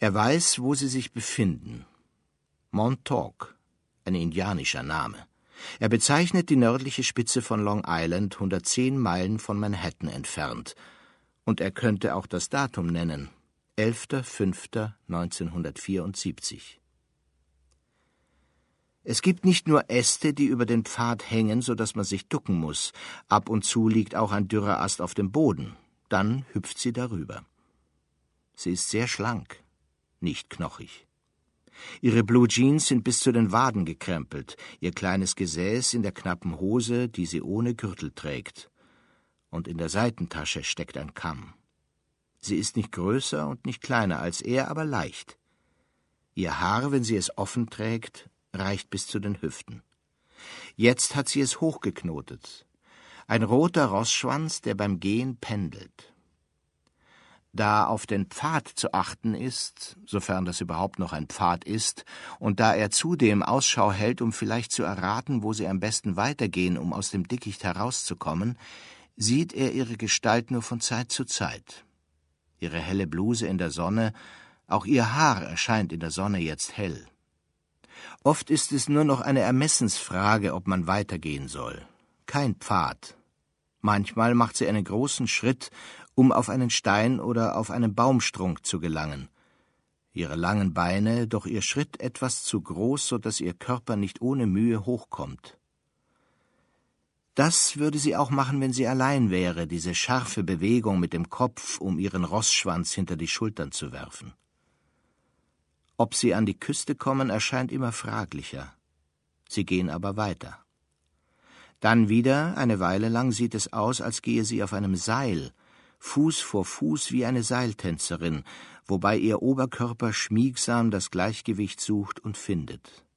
Er weiß, wo sie sich befinden. Montauk, ein indianischer Name. Er bezeichnet die nördliche Spitze von Long Island, 110 Meilen von Manhattan entfernt. Und er könnte auch das Datum nennen: 11.05.1974. Es gibt nicht nur Äste, die über den Pfad hängen, so dass man sich ducken muss. Ab und zu liegt auch ein dürrer Ast auf dem Boden. Dann hüpft sie darüber. Sie ist sehr schlank, nicht knochig. Ihre Blue Jeans sind bis zu den Waden gekrempelt, ihr kleines Gesäß in der knappen Hose, die sie ohne Gürtel trägt. Und in der Seitentasche steckt ein Kamm. Sie ist nicht größer und nicht kleiner als er, aber leicht. Ihr Haar, wenn sie es offen trägt, reicht bis zu den Hüften. Jetzt hat sie es hochgeknotet. Ein roter Rossschwanz, der beim Gehen pendelt. Da auf den Pfad zu achten ist, sofern das überhaupt noch ein Pfad ist, und da er zudem Ausschau hält, um vielleicht zu erraten, wo sie am besten weitergehen, um aus dem Dickicht herauszukommen, sieht er ihre Gestalt nur von Zeit zu Zeit. Ihre helle Bluse in der Sonne, auch ihr Haar erscheint in der Sonne jetzt hell. Oft ist es nur noch eine Ermessensfrage, ob man weitergehen soll. Kein Pfad. Manchmal macht sie einen großen Schritt, um auf einen Stein oder auf einen Baumstrunk zu gelangen. Ihre langen Beine, doch ihr Schritt etwas zu groß, so dass ihr Körper nicht ohne Mühe hochkommt. Das würde sie auch machen, wenn sie allein wäre, diese scharfe Bewegung mit dem Kopf, um ihren Rossschwanz hinter die Schultern zu werfen. Ob sie an die Küste kommen, erscheint immer fraglicher. Sie gehen aber weiter. Dann wieder, eine Weile lang, sieht es aus, als gehe sie auf einem Seil, Fuß vor Fuß wie eine Seiltänzerin, wobei ihr Oberkörper schmiegsam das Gleichgewicht sucht und findet.